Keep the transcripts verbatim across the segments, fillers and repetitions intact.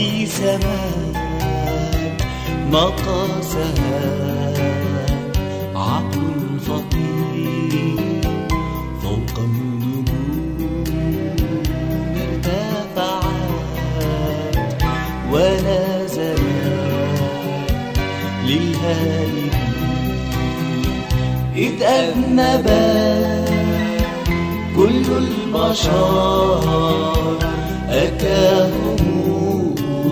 في سماء ما قاسها عقل فطين فوق النجوم ارتفعت ونزلت للهالكين إذ أذنبت كل البشر أتاهم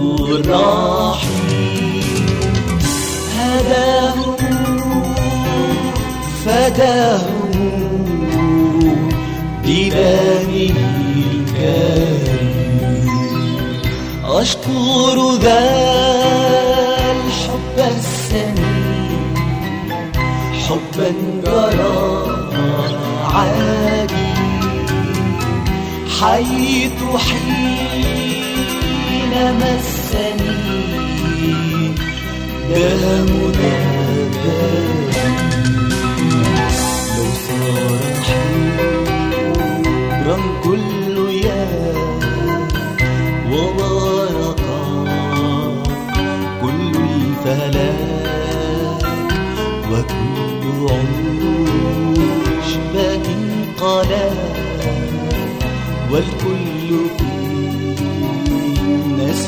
الرحيم هداهم فداهم بدمه الكريم أشكر ذا الحب السمين حبا جرى عادي حيث حين مسني دمنا لو صار حبرا كل يوم وبارك كل الفلاك وكل عشب انقلب والكل في الناس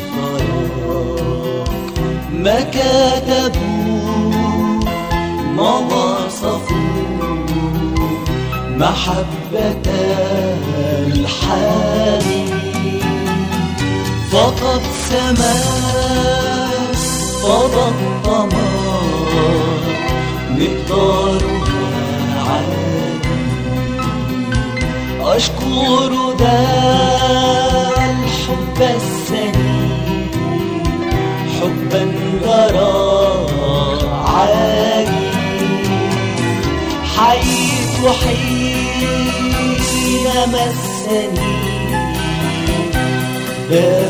اشترك ما كتبوا ما وصفوا محبة الحبيب فقد سماء فضى القمر مقدارها عادي أشكر ذا الحب السنين حبا جرى عادي حيث حين مسني